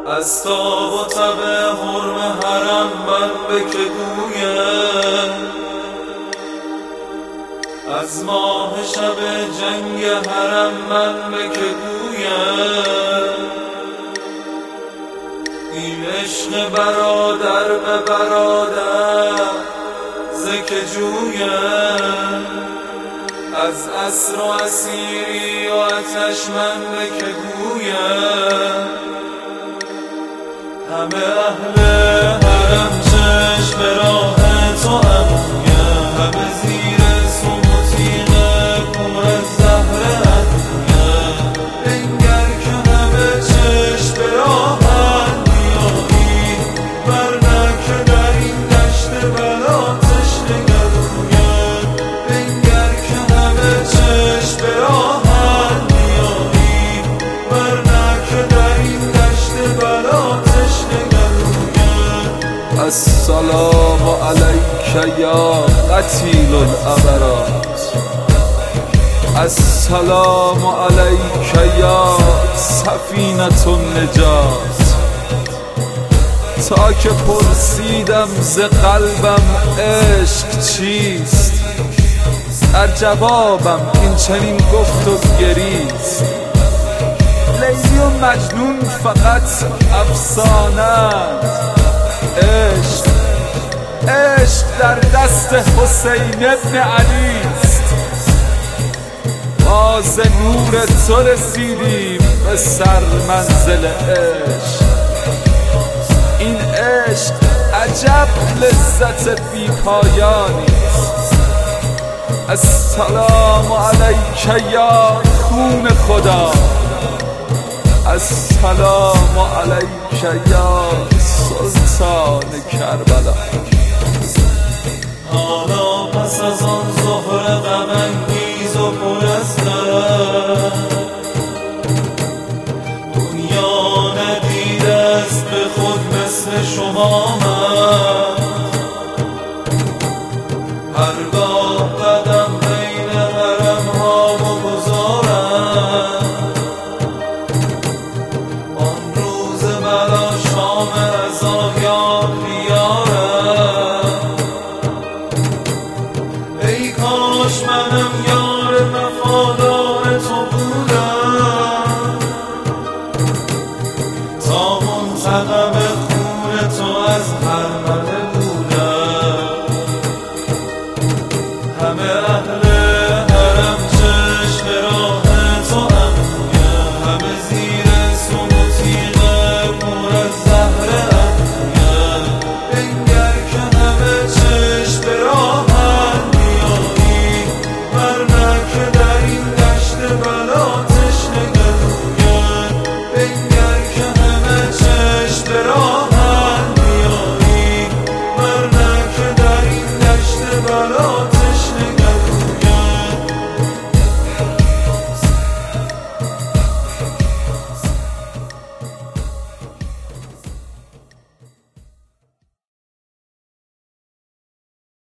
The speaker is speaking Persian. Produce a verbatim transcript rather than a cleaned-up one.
از تاب و تب حرم حرم من به که گویم، از ماه شب جنگ حرم من به که گویم. این عشق برادر به برادر ز که جویم، از اسر و اسیری و آتش من به که گویم. همه اهل حرم چشم به راه تو ابرویم، همه زیر سم و تیغ پر از زهر ابرویم. بنگر که همه چشم به راه بیایی، ورنه که در این دشت بلا تشنه گلویم. بنگر که همه چشم به راه بیایی، ورنه که در این دشت بلا تشنه گلویم. السلام علیک یا قتیل العبرات، السلام علیک یا سفینة النجات. تا که پرسیدم ز قلبم عشق چیست، در جوابم این چنین گفت و گریست. لیلی و مجنون فقط افسانه‌اند، عشق عشق در دست حسین ابن علیست. ما ز نور تو رسیدیم به سر منزل عشق. این عشق عجب لذت بی پایانیست. السلام علیک یا خون خدا، السلام علیک یا سلطان کربلا. حالا پس از آن ظهر غم انگیز و پر از درد، دنیا ندیده است به خود مثل شما من. هرگاه قدم بین حرم ها بگذارم، آن روز بلا شام رضا یاد بیارم. ای کاش منم یار وفادار تو بودم، تا منتقم